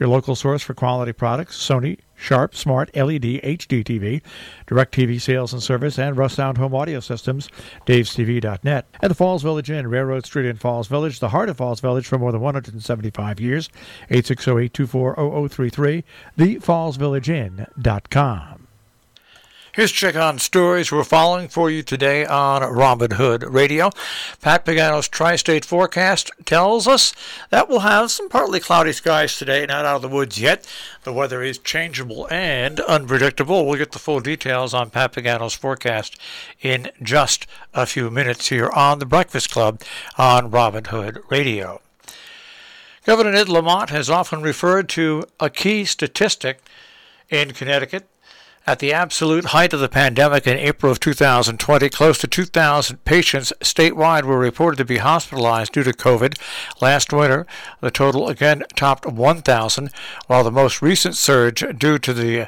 your local source for quality products, Sony, Sharp, Smart, LED, HD TV, DirecTV Sales and Service, and Rust Sound Home Audio Systems, davestv.net. At the Falls Village Inn, Railroad Street in Falls Village, the heart of Falls Village for more than 175 years, 860-824-0033, thefallsvillageinn.com. Here's a check on stories we're following for you today on Robin Hood Radio. Pat Pagano's Tri-State forecast tells us that we'll have some partly cloudy skies today, not out of the woods yet. The weather is changeable and unpredictable. We'll get the full details on Pat Pagano's forecast in just a few minutes here on The Breakfast Club on Robin Hood Radio. Governor Ned Lamont has often referred to a key statistic in Connecticut. At the absolute height of the pandemic in April of 2020, close to 2,000 patients statewide were reported to be hospitalized due to COVID. Last winter, the total again topped 1,000, while the most recent surge due to the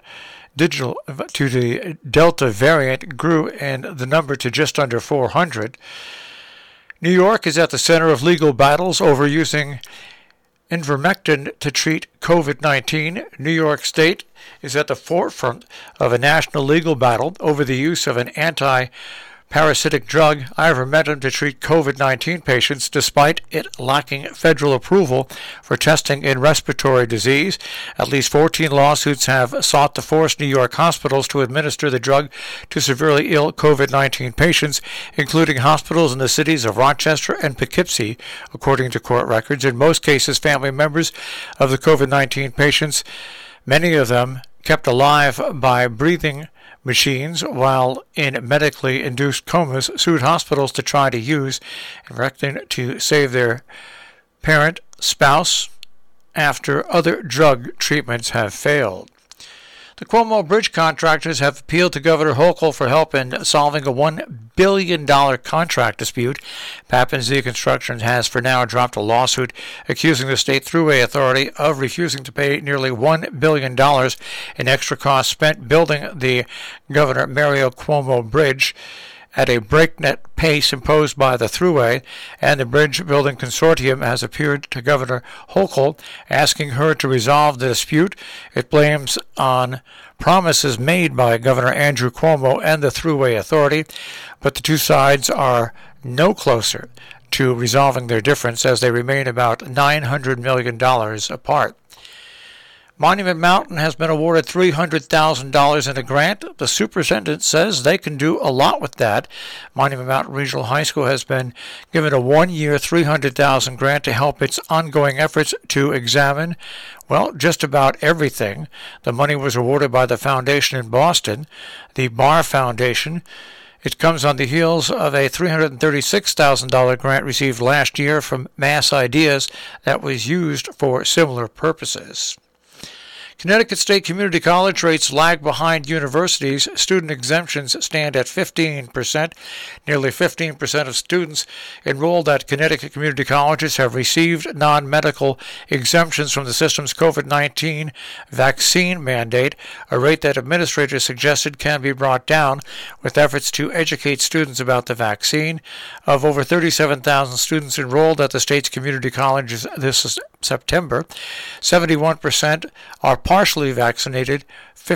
Delta variant grew in the number to just under 400. New York is at the center of legal battles over using ivermectin to treat COVID-19. New York State is at the forefront of a national legal battle over the use of an anti-parasitic drug, ivermectin, to treat COVID-19 patients, despite it lacking federal approval for testing in respiratory disease. At least 14 lawsuits have sought to force New York hospitals to administer the drug to severely ill COVID-19 patients, including hospitals in the cities of Rochester and Poughkeepsie, according to court records. In most cases, family members of the COVID-19 patients, many of them kept alive by breathing machines while in medically induced comas, sued hospitals to try to use ivermectin to save their parent, spouse, after other drug treatments have failed. The Cuomo Bridge contractors have appealed to Governor Hochul for help in solving a $1 billion contract dispute. Tappan Zee Construction has for now dropped a lawsuit accusing the State Thruway Authority of refusing to pay nearly $1 billion in extra costs spent building the Governor Mario Cuomo Bridge at a breakneck pace imposed by the Thruway, and the Bridge Building Consortium has appealed to Governor Hochul, asking her to resolve the dispute. It blames on promises made by Governor Andrew Cuomo and the Thruway Authority, but the two sides are no closer to resolving their difference as they remain about $900 million apart. Monument Mountain has been awarded $300,000 in a grant. The superintendent says they can do a lot with that. Monument Mountain Regional High School has been given a one-year $300,000 grant to help its ongoing efforts to examine, well, just about everything. The money was awarded by the foundation in Boston, the Barr Foundation. It comes on the heels of a $336,000 grant received last year from Mass Ideas that was used for similar purposes. Connecticut State Community College rates lag behind universities. Student exemptions stand at 15%. Nearly 15% of students enrolled at Connecticut community colleges have received non-medical exemptions from the system's COVID-19 vaccine mandate, a rate that administrators suggested can be brought down with efforts to educate students about the vaccine. Of over 37,000 students enrolled at the state's community colleges this September, 71% are partially vaccinated,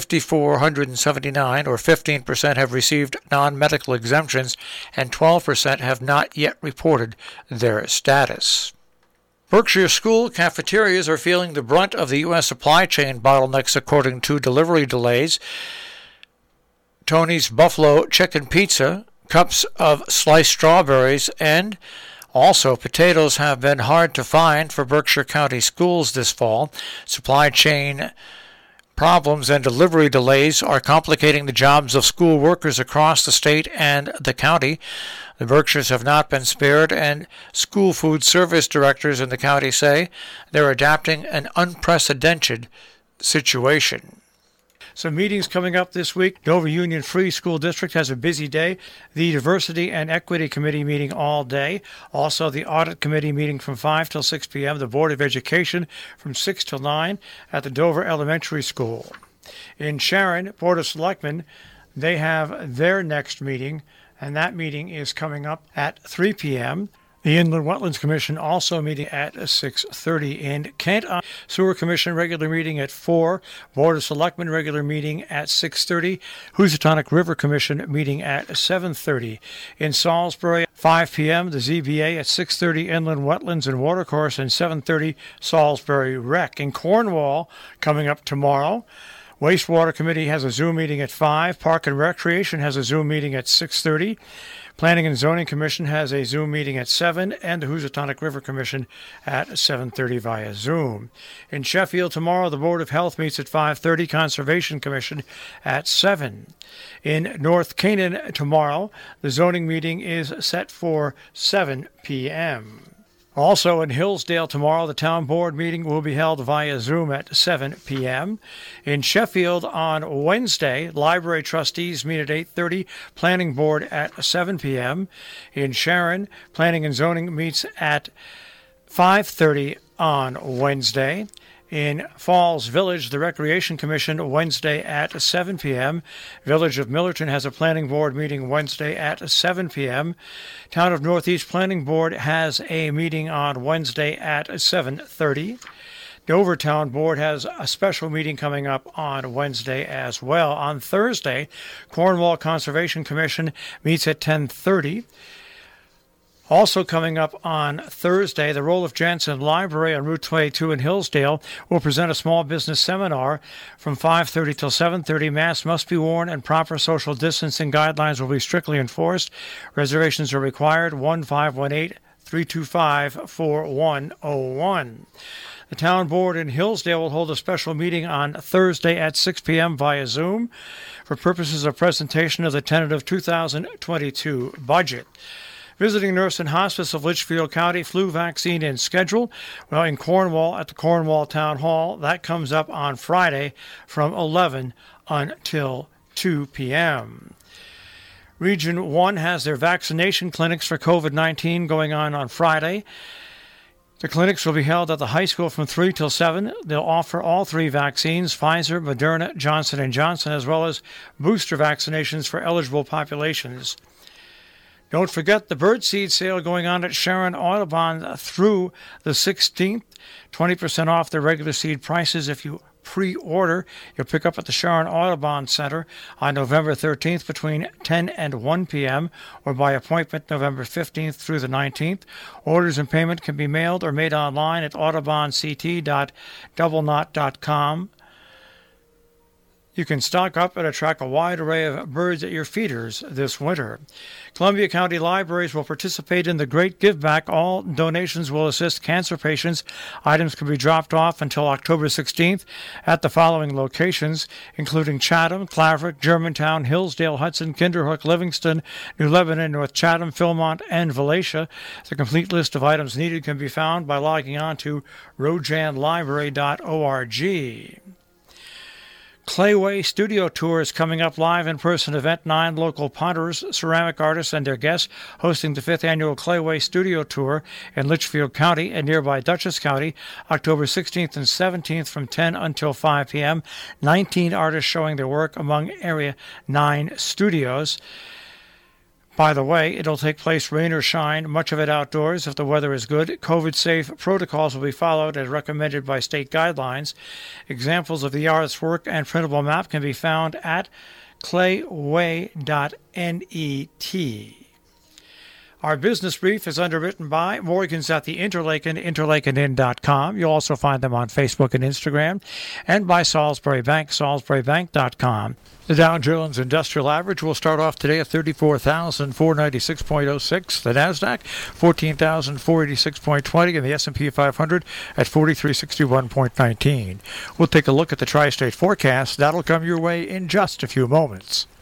5,479 or 15% have received non-medical exemptions, and 12% have not yet reported their status. Berkshire school cafeterias are feeling the brunt of the U.S. supply chain bottlenecks according to delivery delays. Tony's Buffalo Chicken Pizza, cups of sliced strawberries, and also, potatoes have been hard to find for Berkshire County schools this fall. Supply chain problems and delivery delays are complicating the jobs of school workers across the state and the county. The Berkshires have not been spared, and school food service directors in the county say they're adapting an unprecedented situation. Some meetings coming up this week. Dover Union Free School District has a busy day. The Diversity and Equity Committee meeting all day. Also, the Audit Committee meeting from 5 till 6 p.m. The Board of Education from 6 till 9 at the Dover Elementary School. In Sharon, Board of Selectmen, they have their next meeting, and that meeting is coming up at 3 p.m. The Inland Wetlands Commission also meeting at 6:30 in Kent. Sewer Commission regular meeting at 4. Board of Selectmen regular meeting at 6:30. Housatonic River Commission meeting at 7:30. In Salisbury, 5 p.m. The ZBA at 6:30 Inland Wetlands and Watercourse and 7:30 Salisbury Rec. In Cornwall, coming up tomorrow, Wastewater Committee has a Zoom meeting at 5. Park and Recreation has a Zoom meeting at 6:30. Planning and Zoning Commission has a Zoom meeting at 7, and the Housatonic River Commission at 7:30 via Zoom. In Sheffield tomorrow, the Board of Health meets at 5:30, Conservation Commission at 7. In North Canaan tomorrow, the zoning meeting is set for 7 p.m. Also in Hillsdale tomorrow, the town board meeting will be held via Zoom at 7 p.m. In Sheffield on Wednesday, library trustees meet at 8:30, planning board at 7 p.m. In Sharon, planning and zoning meets at 5:30 on Wednesday. In Falls Village, the Recreation Commission Wednesday at 7 p.m. Village of Millerton has a planning board meeting Wednesday at 7 p.m. Town of Northeast Planning Board has a meeting on Wednesday at 7:30. Dover Town Board has a special meeting coming up on Wednesday as well. On Thursday, Cornwall Conservation Commission meets at 10:30. Also coming up on Thursday, the Roloff Jansen Library on Route 22 in Hillsdale will present a small business seminar from 5:30 till 7:30. Masks must be worn and proper social distancing guidelines will be strictly enforced. Reservations are required. 1-518-325-4101. The town board in Hillsdale will hold a special meeting on Thursday at 6 p.m. via Zoom for purposes of presentation of the tentative 2022 budget. Visiting Nurse and Hospice of Litchfield County, flu vaccine and schedule. Well, in Cornwall at the Cornwall Town Hall, that comes up on Friday from 11 until 2 p.m. Region 1 has their vaccination clinics for COVID-19 going on Friday. The clinics will be held at the high school from 3 till 7. They'll offer all 3 vaccines, Pfizer, Moderna, Johnson & Johnson, as well as booster vaccinations for eligible populations. Don't forget the birdseed sale going on at Sharon Audubon through the 16th. 20% off their regular seed prices if you pre-order. You'll pick up at the Sharon Audubon Center on November 13th between 10 and 1 p.m. or by appointment November 15th through the 19th. Orders and payment can be mailed or made online at audubonct.doublenot.com. You can stock up and attract a wide array of birds at your feeders this winter. Columbia County Libraries will participate in the Great Give Back. All donations will assist cancer patients. Items can be dropped off until October 16th at the following locations, including Chatham, Claverack, Germantown, Hillsdale, Hudson, Kinderhook, Livingston, New Lebanon, North Chatham, Philmont, and Valatia. The complete list of items needed can be found by logging on to rojanlibrary.org. Clayway Studio Tour is coming up. Live in-person event. 9 local potters, ceramic artists, and their guests hosting the 5th annual Clayway Studio Tour in Litchfield County and nearby Dutchess County, October 16th and 17th from 10 until 5 p.m. 19 artists showing their work among Area 9 studios. By the way, it'll take place rain or shine, much of it outdoors if the weather is good. COVID-safe protocols will be followed as recommended by state guidelines. Examples of the artist's work and printable map can be found at clayway.net. Our business brief is underwritten by Morgan's at the Interlaken, interlakeninn.com. You'll also find them on Facebook and Instagram, and by Salisbury Bank, salisburybank.com. The Dow Jones Industrial Average will start off today at 34,496.06. The Nasdaq, 14,486.20, and the S&P 500 at 4361.19. We'll take a look at the tri-state forecast. That'll come your way in just a few moments.